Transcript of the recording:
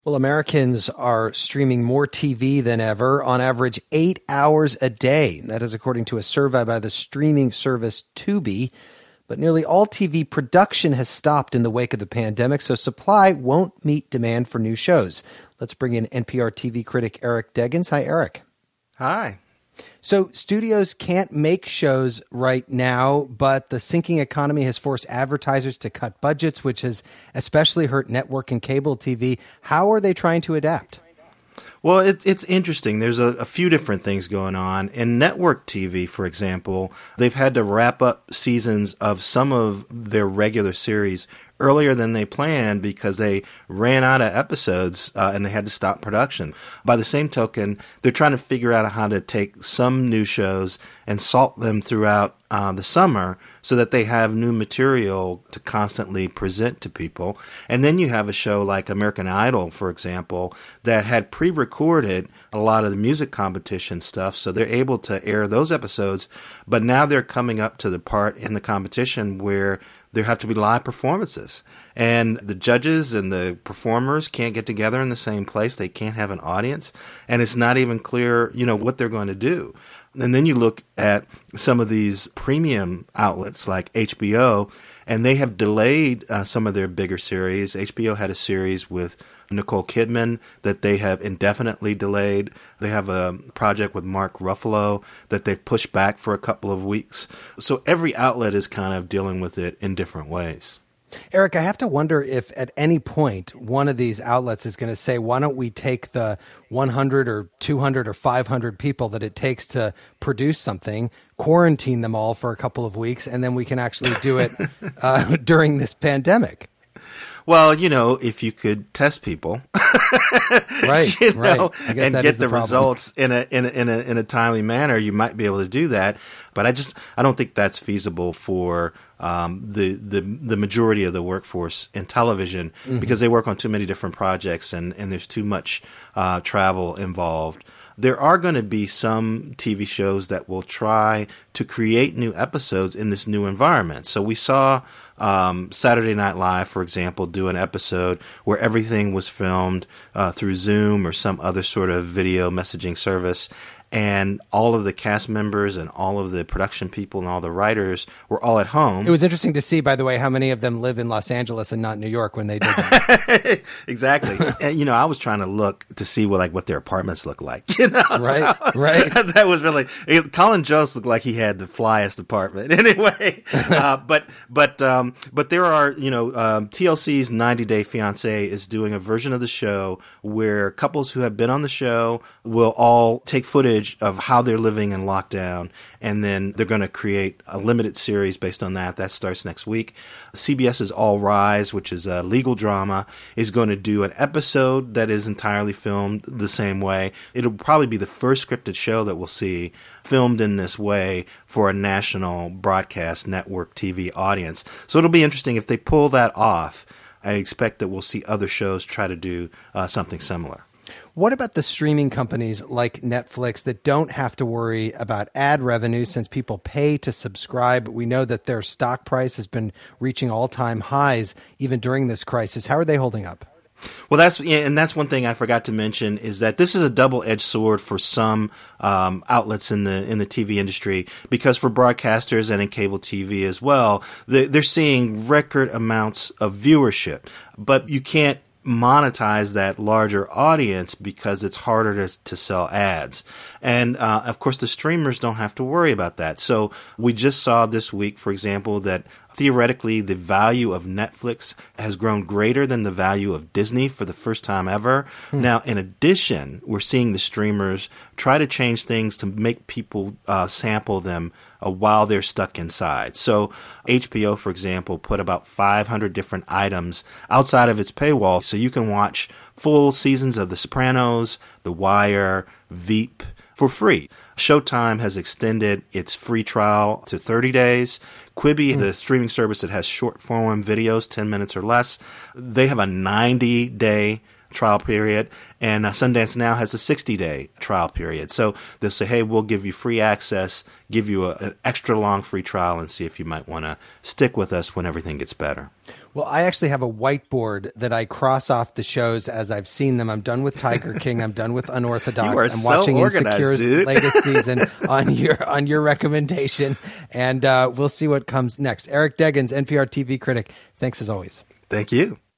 Well, Americans are streaming more TV than ever, on average 8 hours a day. That is according to a survey by the streaming service Tubi. But nearly all TV production has stopped in the wake of the pandemic, so supply won't meet demand for new shows. Let's bring in NPR TV critic Eric Deggans. Hi, Eric. Hi. So studios can't make shows right now, but the sinking economy has forced advertisers to cut budgets, which has especially hurt network and cable TV. How are they trying to adapt? Well, it's interesting. There's a few different things going on. In network TV, for example, they've had to wrap up seasons of some of their regular series earlier than they planned because they ran out of episodes and they had to stop production. By the same token, they're trying to figure out how to take some new shows and salt them throughout the summer so that they have new material to constantly present to people. And then you have a show like American Idol, for example, that had pre-recorded a lot of the music competition stuff, so they're able to air those episodes. But now they're coming up to the part in the competition where there have to be live performances. And the judges and the performers can't get together in the same place. They can't have an audience. And it's not even clear, what they're going to do. And then you look at some of these premium outlets like HBO, and they have delayed some of their bigger series. HBO had a series with Nicole Kidman that they have indefinitely delayed. They have a project with Mark Ruffalo that they've pushed back for a couple of weeks. So every outlet is kind of dealing with it in different ways. Eric, I have to wonder if at any point one of these outlets is going to say, why don't we take the 100 or 200 or 500 people that it takes to produce something, quarantine them all for a couple of weeks, and then we can actually do it during this pandemic. Well, if you could test people, right, and get the results in a timely manner, you might be able to do that. But I don't think that's feasible for the majority of the workforce in television because they work on too many different projects and there's too much travel involved. There are going to be some TV shows that will try to create new episodes in this new environment. So we saw Saturday Night Live, for example, do an episode where everything was filmed through Zoom or some other sort of video messaging service. And all of the cast members and all of the production people and all the writers were all at home. It was interesting to see, by the way, how many of them live in Los Angeles and not New York when they did that. Exactly. And, I was trying to look to see what their apartments look like. Right, so, right. That was really Colin Jost looked like he had the flyest apartment anyway. But there are TLC's 90 Day Fiancé is doing a version of the show where couples who have been on the show will all take footage of how they're living in lockdown, and then they're going to create a limited series based on that. That starts next week. CBS's All Rise, which is a legal drama, is going to do an episode that is entirely filmed the same way. It'll probably be the first scripted show that we'll see filmed in this way for a national broadcast network TV audience. So it'll be interesting if they pull that off. I expect that we'll see other shows try to do something similar. What about the streaming companies like Netflix that don't have to worry about ad revenue since people pay to subscribe? We know that their stock price has been reaching all-time highs even during this crisis. How are they holding up? Well, that's one thing I forgot to mention is that this is a double-edged sword for some outlets in the TV industry because for broadcasters and in cable TV as well, they're seeing record amounts of viewership, but you can't monetize that larger audience because it's harder to sell ads. And, of course, the streamers don't have to worry about that. So we just saw this week, for example, that theoretically the value of Netflix has grown greater than the value of Disney for the first time ever. Now, in addition, we're seeing the streamers try to change things to make people sample them while they're stuck inside. So HBO, for example, put about 500 different items outside of its paywall so you can watch full seasons of The Sopranos, The Wire, Veep for free. Showtime has extended its free trial to 30 days. Quibi, the streaming service that has short-form videos, 10 minutes or less, they have a 90-day trial period, and Sundance Now has a 60-day trial period. So they'll say, hey, we'll give you free access, give you an extra long free trial, and see if you might want to stick with us when everything gets better. Well, I actually have a whiteboard that I cross off the shows as I've seen them. I'm done with Tiger King. I'm done with Unorthodox. You are I'm watching Insecure's dude. latest season on your recommendation, and we'll see what comes next. Eric Deggans, NPR TV critic. Thanks as always. Thank you.